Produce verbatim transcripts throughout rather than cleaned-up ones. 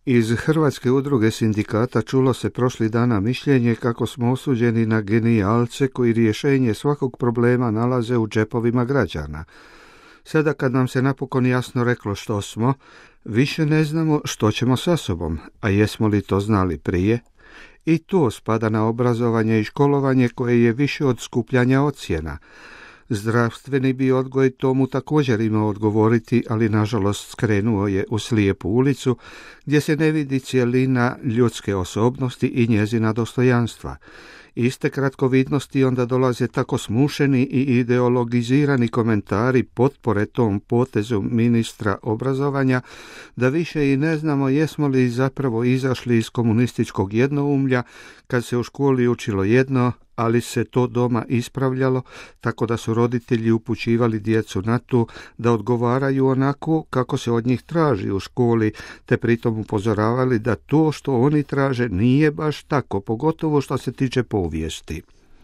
Iz Hrvatske udruge sindikata čulo se prošlih dana mišljenje kako smo osuđeni na genijalce koji rješenje svakog problema nalaze u džepovima građana. Sada kad nam se napokon jasno reklo što smo, više ne znamo što ćemo sa sobom, a jesmo li to znali prije? I to spada na obrazovanje i školovanje koje je više od skupljanja ocjena. Zdravstveni bi odgoj tomu također imao odgovoriti, ali nažalost skrenuo je u slijepu ulicu gdje se ne vidi cjelina ljudske osobnosti i njezina dostojanstva. Iste kratkovidnosti onda dolaze tako smušeni i ideologizirani komentari potpore tom potezu ministra obrazovanja da više i ne znamo jesmo li zapravo izašli iz komunističkog jednoumlja kad se u školi učilo jedno, ali se to doma ispravljalo, tako da su roditelji upućivali djecu na to da odgovaraju onako kako se od njih traži u školi, te pritom upozoravali da to što oni traže nije baš tako, pogotovo što se tiče povijesti.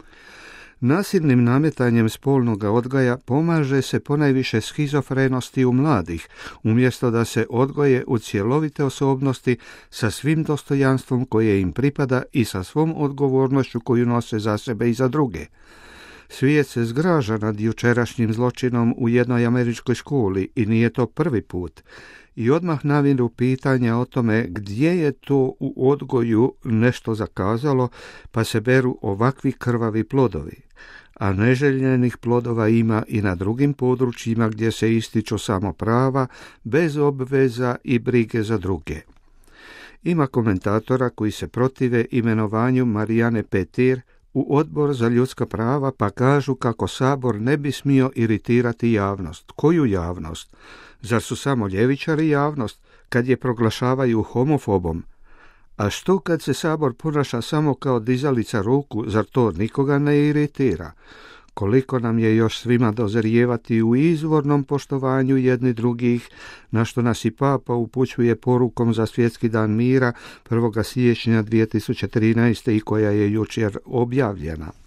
Nasilnim nametanjem spolnog odgoja pomaže se ponajviše schizofrenosti u mladih, umjesto da se odgoje u cjelovite osobnosti sa svim dostojanstvom koje im pripada i sa svom odgovornošću koju nose za sebe i za druge. Svijet se zgraža nad jučerašnjim zločinom u jednoj američkoj školi i nije to prvi put. I odmah naviru pitanja o tome gdje je to u odgoju nešto zakazalo, pa se beru ovakvi krvavi plodovi. A neželjenih plodova ima i na drugim područjima gdje se ističu samo prava, bez obveza i brige za druge. Ima komentatora koji se protive imenovanju Marijane Petir u Odbor za ljudska prava, pa kažu kako Sabor ne bi smio iritirati javnost. Koju javnost? Zar su samo ljevičari javnost kad je proglašavaju homofobom? A što kad se Sabor ponaša samo kao dizalica ruku, zar to nikoga ne iritira? Koliko nam je još svima dozrijevati u izvornom poštovanju jedni drugih, na što nas i Papa upućuje porukom za Svjetski dan mira prvog siječnja dvije tisuće trinaeste i koja je jučer objavljena.